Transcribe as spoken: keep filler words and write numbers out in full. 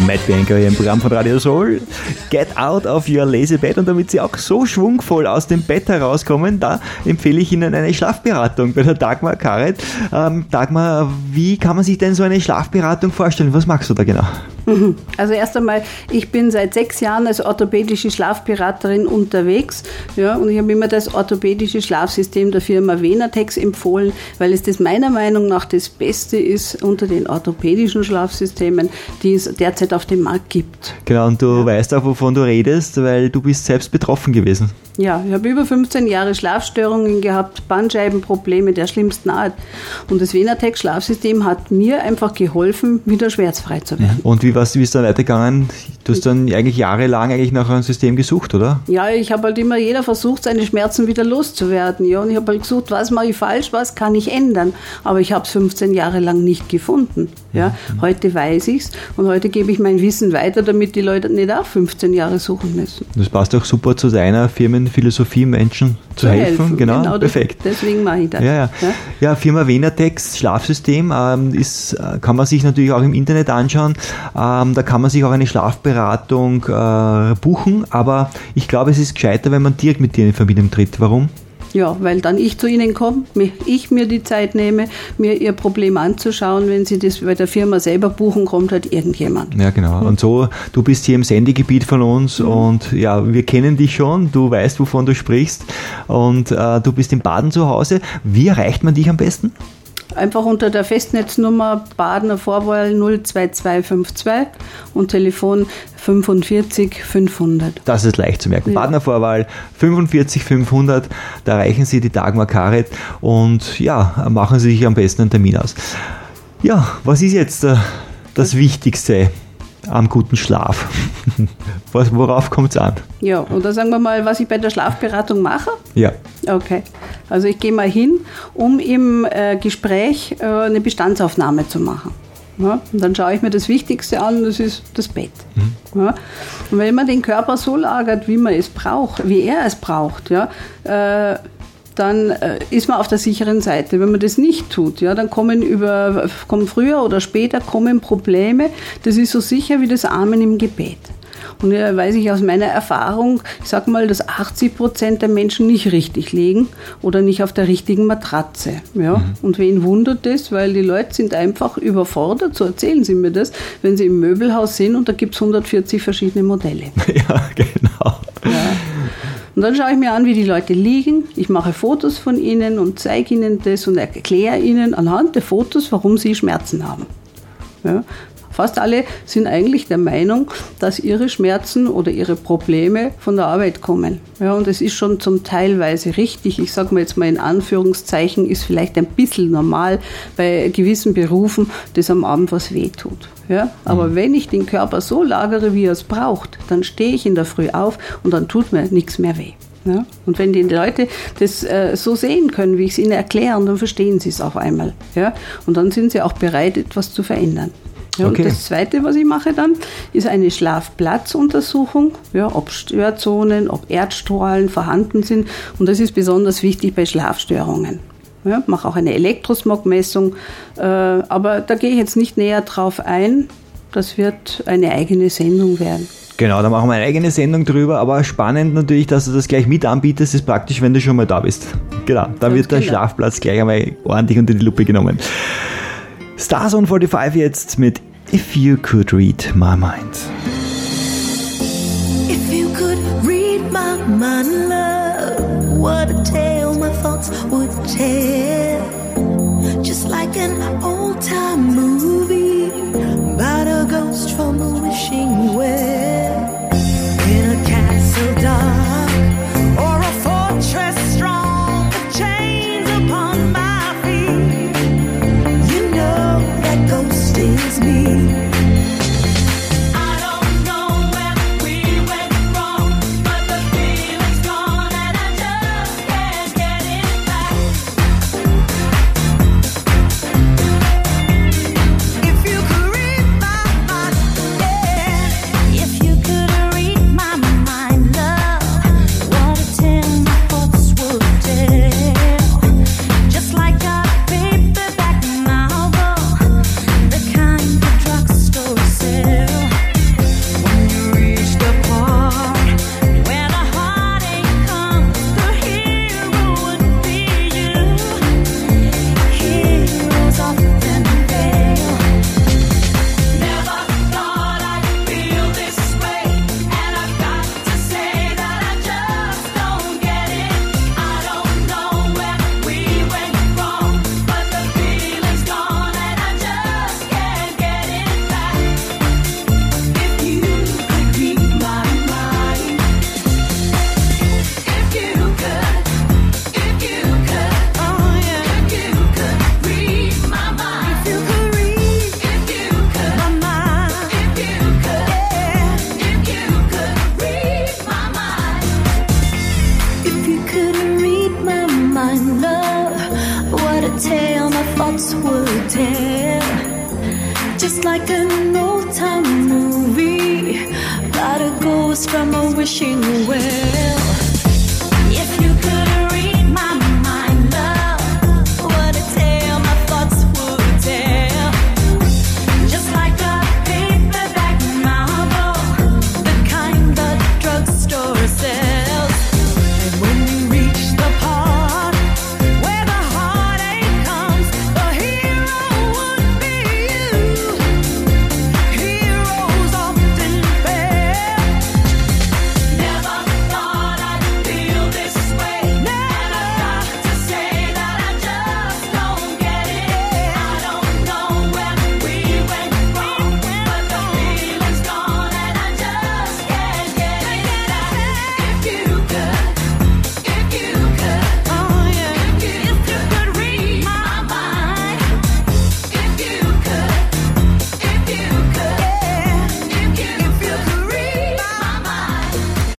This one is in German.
Matt Bianca hier im Programm von Radio Soul. Get out of your lazy bed. Und damit Sie auch so schwungvoll aus dem Bett herauskommen, da empfehle ich Ihnen eine Schlafberatung bei der Dagmar Karet. Ähm, Dagmar, wie kann man sich denn so eine Schlafberatung vorstellen? Was machst du da genau? Also erst einmal, ich bin seit sechs Jahren als orthopädische Schlafberaterin unterwegs, ja, und ich habe immer das orthopädische Schlafsystem der Firma Venatex empfohlen, weil es das meiner Meinung nach das Beste ist unter den orthopädischen Schlafsystemen, die es derzeit auf dem Markt gibt. Genau, und du ja. weißt auch, wovon du redest, weil du bist selbst betroffen gewesen. Ja, ich habe über fünfzehn Jahre Schlafstörungen gehabt, Bandscheibenprobleme der schlimmsten Art. Und das Venatex Schlafsystem hat mir einfach geholfen, wieder schmerzfrei zu werden. Und wie war's, wie ist dann weitergegangen? Du hast dann eigentlich jahrelang eigentlich nach einem System gesucht, oder? Ja, ich habe halt immer, jeder versucht, seine Schmerzen wieder loszuwerden. Ja, und ich habe halt gesucht, was mache ich falsch, was kann ich ändern. Aber ich habe es fünfzehn Jahre lang nicht gefunden. Ja, mhm. Heute weiß ich es und heute gebe ich mein Wissen weiter, damit die Leute nicht auch fünfzehn Jahre suchen müssen. Das passt auch super zu deiner Firmenphilosophie, Menschen zu, zu helfen. helfen. Genau, genau, perfekt. Das, deswegen mache ich das. Ja, ja. Ja? ja Firma Venatex Schlafsystem ähm, ist, kann man sich natürlich auch im Internet anschauen. Ähm, da kann man sich auch eine Schlafberatung äh, buchen, aber ich glaube, es ist gescheiter, wenn man direkt mit dir in Verbindung tritt. Warum? Ja, weil dann ich zu Ihnen komme, ich mir die Zeit nehme, mir Ihr Problem anzuschauen. Wenn Sie das bei der Firma selber buchen, kommt halt irgendjemand. Ja, genau. Und so, du bist hier im Sendegebiet von uns mhm. und ja, wir kennen dich schon, du weißt, wovon du sprichst und äh, du bist in Baden zu Hause. Wie erreicht man dich am besten? Einfach unter der Festnetznummer Badener Vorwahl null zwei zwei fünf zwei und Telefon fünfundvierzig fünfhundert. Das ist leicht zu merken. Ja. Badener Vorwahl fünfundvierzig fünfhundert, da erreichen Sie die Dagmar Karet und ja, machen Sie sich am besten einen Termin aus. Ja, was ist jetzt äh, das Wichtigste am guten Schlaf? Was, worauf kommt es an? Ja, oder sagen wir mal, was ich bei der Schlafberatung mache? Ja. Okay, also ich gehe mal hin, um im äh, Gespräch äh, eine Bestandsaufnahme zu machen. Ja, und dann schaue ich mir das Wichtigste an, das ist das Bett. Mhm. Ja, und wenn man den Körper so lagert, wie man es braucht, wie er es braucht, ja, äh, dann äh, ist man auf der sicheren Seite. Wenn man das nicht tut, ja, dann kommen, über, kommen früher oder später kommen Probleme. Das ist so sicher wie das Amen im Gebet. Und da weiß ich aus meiner Erfahrung, ich sag mal, dass achtzig Prozent der Menschen nicht richtig liegen oder nicht auf der richtigen Matratze. Ja? Mhm. Und wen wundert das? Weil die Leute sind einfach überfordert, so erzählen sie mir das, wenn sie im Möbelhaus sind und da gibt es hundertvierzig verschiedene Modelle. Ja, genau. Ja. Und dann schaue ich mir an, wie die Leute liegen. Ich mache Fotos von ihnen und zeige ihnen das und erkläre ihnen anhand der Fotos, warum sie Schmerzen haben. Ja. Fast alle sind eigentlich der Meinung, dass ihre Schmerzen oder ihre Probleme von der Arbeit kommen. Ja, und es ist schon zum Teilweise richtig. Ich sage mal jetzt mal in Anführungszeichen, ist vielleicht ein bisschen normal bei gewissen Berufen, dass am Abend was wehtut. Ja, aber mhm. wenn ich den Körper so lagere, wie er es braucht, dann stehe ich in der Früh auf und dann tut mir nichts mehr weh. Ja? Und wenn die Leute das äh, so sehen können, wie ich es ihnen erkläre, dann verstehen sie es auf einmal. Ja? Und dann sind sie auch bereit, etwas zu verändern. Ja, okay. Und das Zweite, was ich mache dann, ist eine Schlafplatzuntersuchung, ja, ob Störzonen, ob Erdstrahlen vorhanden sind. Und das ist besonders wichtig bei Schlafstörungen. Ja, mache auch eine Elektrosmogmessung, äh, aber da gehe ich jetzt nicht näher drauf ein. Das wird eine eigene Sendung werden. Genau, da machen wir eine eigene Sendung drüber, aber spannend natürlich, dass du das gleich mit anbietest, ist praktisch, wenn du schon mal da bist. Genau, da wird der genau. Schlafplatz gleich einmal ordentlich unter die Lupe genommen. Starzone fünfundvierzig jetzt mit If You Could Read My Mind. If you could read my mind, love, what a tale my thoughts would tell. Just like an old-time movie about a ghost from a wishing well. In a castle dark or a fortress strong, with chains upon my feet, you know that ghost is me. from a wishing well.